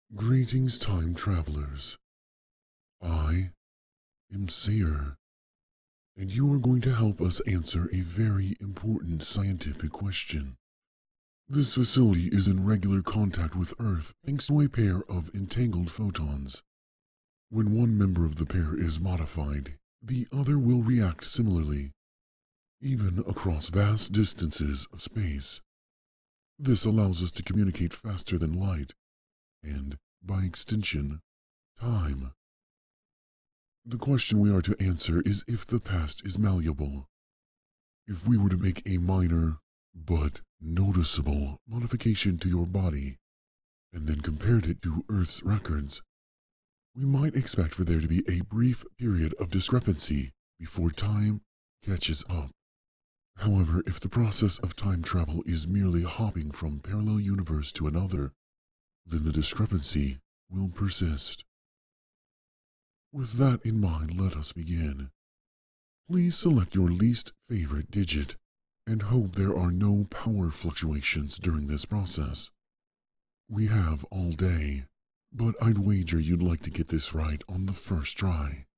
Greetings, time travelers. I am Seer, and you are going to help us answer a very important scientific question. This facility is in regular contact with Earth thanks to a pair of entangled photons. When one member of the pair is modified, the other will react similarly, even across vast distances of space. This allows us to communicate faster than light, and, by extension, time. The question we are to answer is if the past is malleable. If we were to make a minor, but noticeable modification to your body, and then compared it to Earth's records, we might expect for there to be a brief period of discrepancy before time catches up. However, if the process of time travel is merely hopping from parallel universe to another, then the discrepancy will persist. With that in mind, let us begin. Please select your least favorite digit and hope there are no power fluctuations during this process. We have all day, but I'd wager you'd like to get this right on the first try.